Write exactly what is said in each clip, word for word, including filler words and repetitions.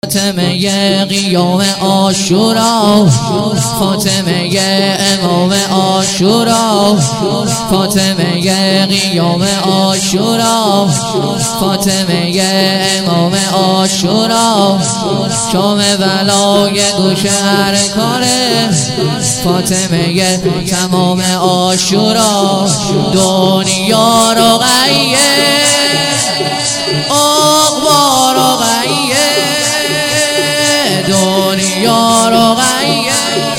فاطمه قیام عاشورا، فاطمه امام عاشورا، فاطمه قیام عاشورا، فاطمه امام عاشورا، شام بلای گوش هر کاره، فاطمه تمام عاشورا، دنیا رو غیه عقبا رو غیه، دنیا رو غیه،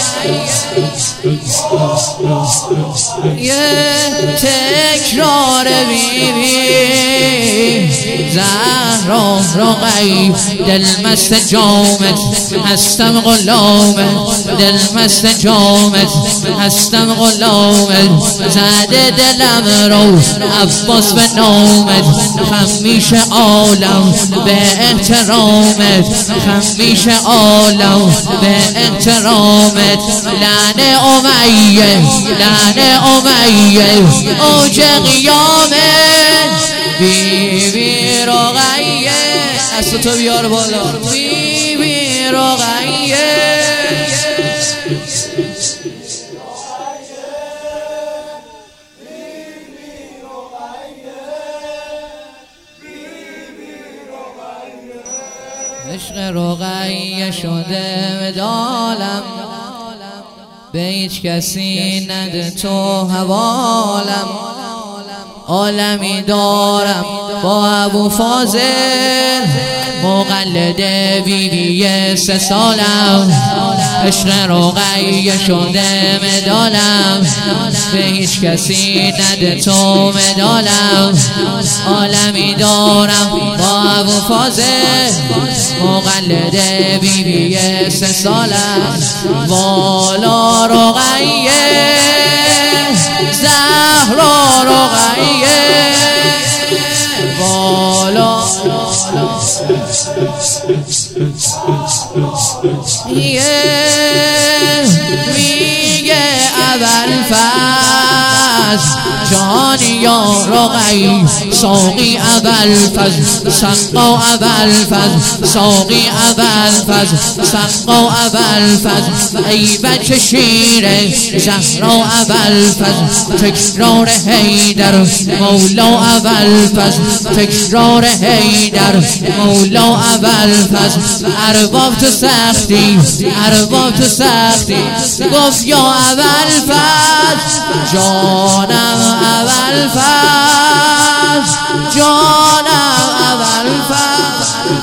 یه تکرار بی بی زهرا رو غیب، دل مست جامت هستم غلامت، دل مست جامت هستم غلامت، زده دلم رو عباس به نامت، خمیش عالم به احترامت، خمیش عالم به احترامت، لعنه امیه لعنه امیه اوج قیامت، بی بی رقیه از تو بیار بالا، بی بی رقیه عشق رقیه شده مدالم، به هیچ کسی نده تو حوالم، عالمی دارم با ابو فاضل، مقلد بیبی سه سالم، عشق رقیه شده مدالم، به هیچ کسی نده تو مدالم، عالمی دارم با ابو فاضل، مقلد بیبی سه سالم، والا رقیه زهرا رقیه، والا یه میگه ابوالفضل جان یا رقی، ساقی ابوالفضل سقا ابوالفضل، ساقی ابوالفضل سقا ابوالفضل، ای بچه شیره زهرا ابوالفضل، تکرار حیدر مولا ابوالفضل، تکرار حیدر مولا ابوالفضل، ارباب تو سختی ارباب تو سختی، گفت یا ابوالفضل جانم ابوالفضل، جانم ابوالفضل،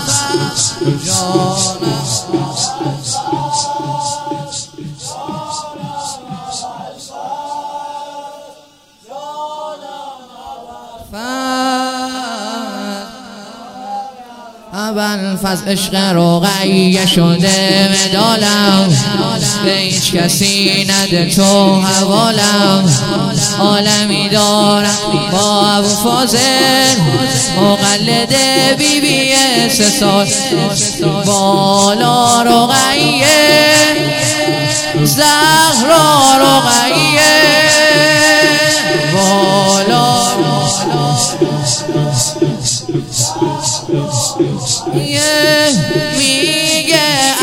جانم ابوالفضل، عشق رقیه شده مدالم، به هیچ کسی نده تو حوالم، عالمی دارم با ابو فاضل، مقلد بیبی سه سال، بالا رقیه زهرا رقیه، بالا یه میگه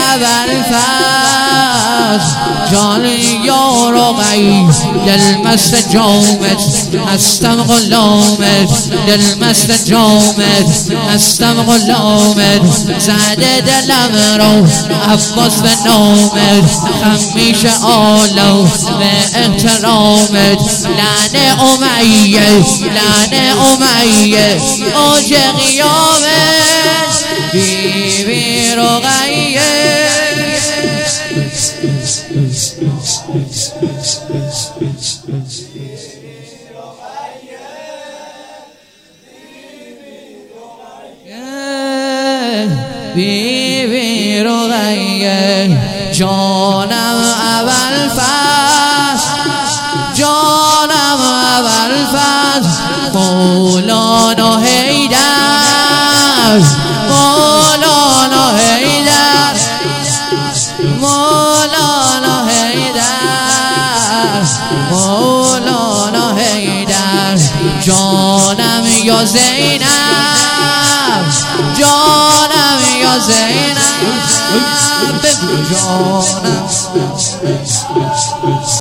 ابوالفضل جان یا رقی، دل مست جامت هستم غلامت، دل مست جامت هستم غلامت، زده دلم رو عباس به نامت، خمیش عالم به احترامت، لعنه امیه لعنه امیه اوج قیامت، بی بی رقیه بی بی رقیه جانم ابوالفضل، جانم ابوالفضل، مولانا حیدر مولانا حیدر مولانا حیدر مولانا حیدر، جانم یا زینب جانم یا زینب بگو جانم